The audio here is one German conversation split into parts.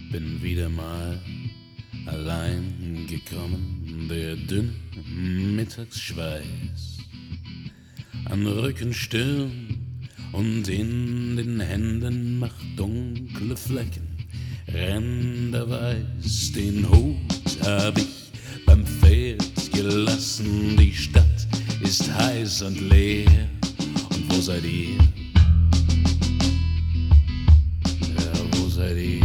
Bin wieder mal allein gekommen, der dünne Mittagsschweiß an Rücken, Stirn und in den Händen macht dunkle Flecken, Ränderweiß. Den Hut hab ich beim Pferd gelassen, die Stadt ist heiß und leer. Und wo seid ihr? Ja, wo seid ihr?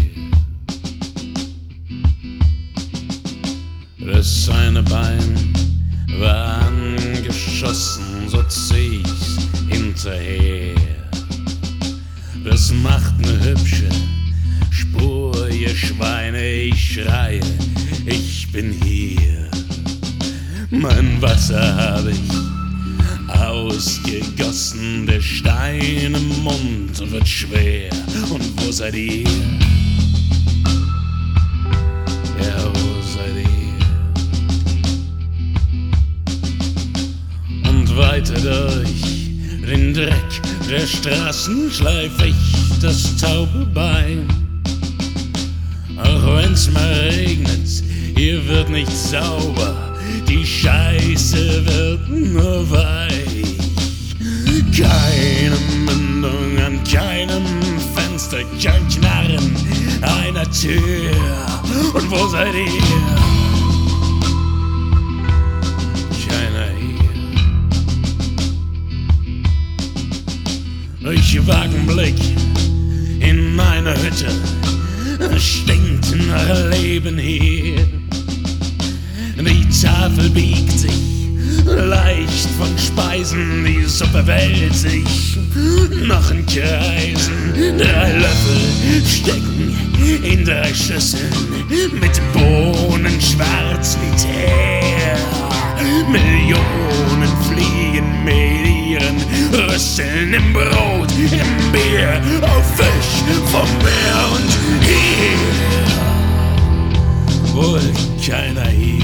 Das eine Bein war angeschossen, so zieh ich's hinterher. Das macht ne hübsche Spur, ihr Schweine, ich schreie, ich bin hier. Mein Wasser hab ich ausgegossen, der Stein im Mund wird schwer. Und wo seid ihr? Ja, wo seid ihr? Und weiter durch den Dreck der Straßen schleif ich das taube Bein. Auch wenn's mal regnet, hier wird nicht sauber, die Scheiße wird nur weich. Keine Mündung an keinem Fenster, kein Knarren einer Tür. Und wo seid ihr? Keiner hier. Ich wag 'n Blick in meine Hütte, stinkt nach Leben hier. Die Tafel biegt sich leicht von Speisen, die Suppe wälzt sich noch in Kreisen. 3 Löffel stecken in 3 Schüsseln mit Bohnen schwarz wie Teer. Millionen Fliegen mit ihren Rüsseln im Brot, im Bier, auf Fisch vom Meer und hier. Wohl keiner hier.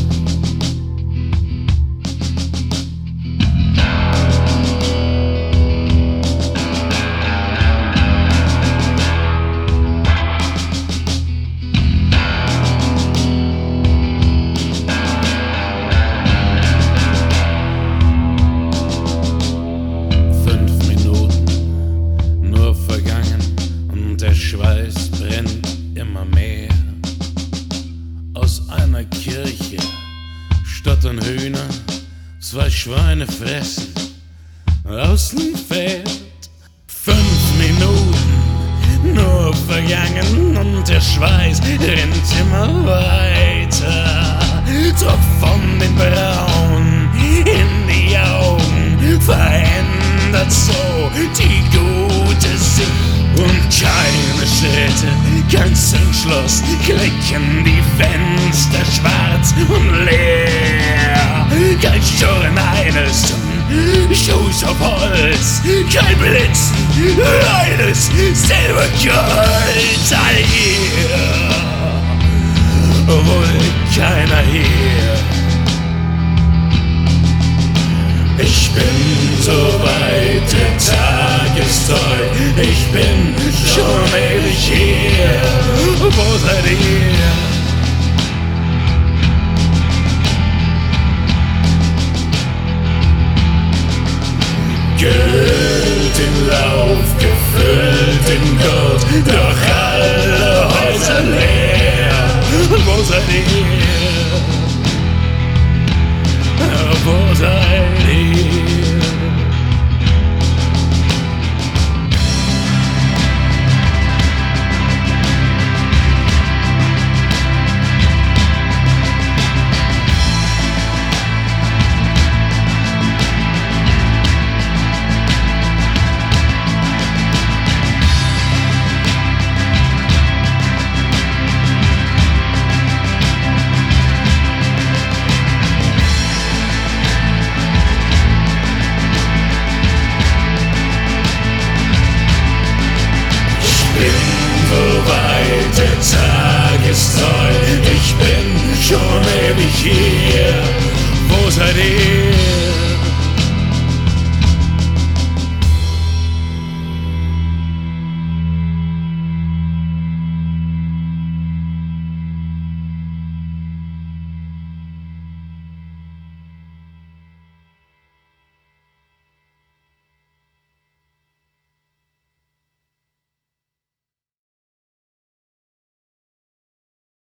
Der Schweiß brennt immer mehr. Aus einer Kirche stottern Hühner, 2 Schweine fressen aus nem Pferd. 5 Minuten nur vergangen und der Schweiß rennt immer weiter. Tropft von den Brauen in die Augen, verändert so die gute Sicht. Und keine Schritte, kein Zündschloss, klicken die Fenster schwarz und leer. Kein Schurren eines Schuhs auf Holz, kein Blitzen, reines Silbergold. All hier